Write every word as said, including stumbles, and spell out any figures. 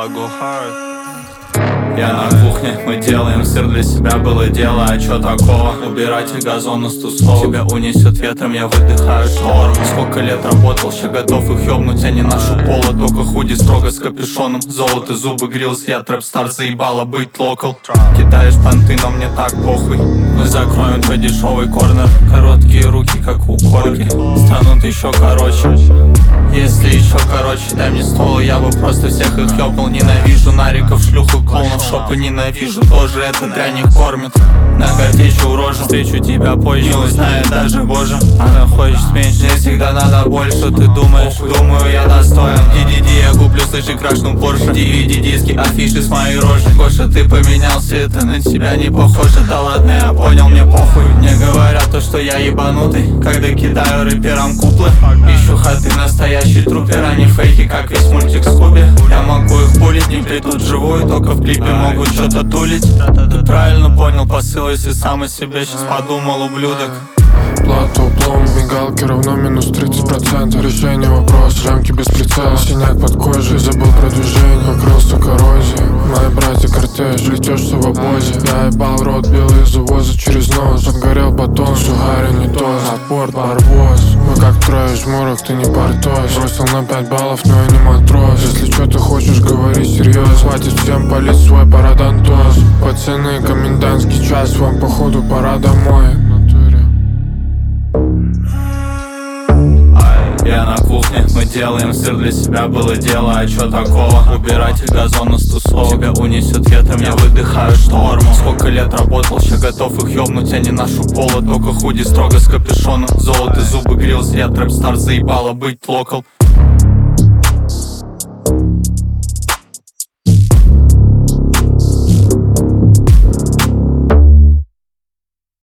I go hard. Я на кухне, мы делаем сыр, для себя было дело, а чё такого? Убиратель газона с тусов, тебя унесет ветром, я выдыхаю шторм. Сколько лет работал, ща готов их ёбнуть, а не нашу пола. Только худи строго с капюшоном, золото, зубы, грилс, я трэп-стар, заебало быть локал. Кидаешь понты, но мне так похуй. Мы закроем твой дешевый корнер, короткие руки, как у корки, станут еще короче. Если еще короче, дай мне ствол, я бы просто всех их ёбнул. Ненавижу нариков, шлюх и клоунов, шопы ненавижу, тоже это дрянь их кормит. На картечу рожу, встречу тебя позже, не узнает даже боже. Она хочет меньше, мне всегда надо больше. Ты думаешь, думаю, я достоин. ди ди ди, я куплю, слыши, крашну Порше. ди ви ди диски, афиши с моей рожи. Гоша, ты поменялся, это на тебя не похоже. Да ладно, я понял, мне похуй. Мне говорят то, что я ебанутый, когда кидаю рэперам куплы. Ищу хаты, настоящий трупер, а не фейки, как весь мультик Скуби. Я могу их пулить, не придут живую, только в клипе могут что-то тулить. Ты правильно понял посыл, если сам о себе сейчас подумал, ублюдок. Плата углом, мигалки равно минус тридцать процентов. Решение вопроса, рамки без прицела, синяк под кожей. Забыл про движение, покрылся коррозией. Мои братья кортеж, летешь в обозе. Я ебал рот, белые завозы через нос. Подгорел батон, сухарь, не тост. Апорт, барбос, мы как трое жмурок, ты не портос. Бросил на пять баллов, но я не матрос. Если что ты хочешь, говори серьезно. Хватит всем палить свой парадонтоз. Пацаны, комендантский час, вам походу пора домой. Я на кухне, мы делаем сыр, для себя было дело, а чё такого? Убиратель газона с тусов, тебя унесет ветром, я выдыхаю шторм. Сколько лет работал, ща готов их ёбнуть, а не нашу пола. Только худи строго с капюшоном, золото, зубы, грилс, я трэп-стар, заебало быть локал.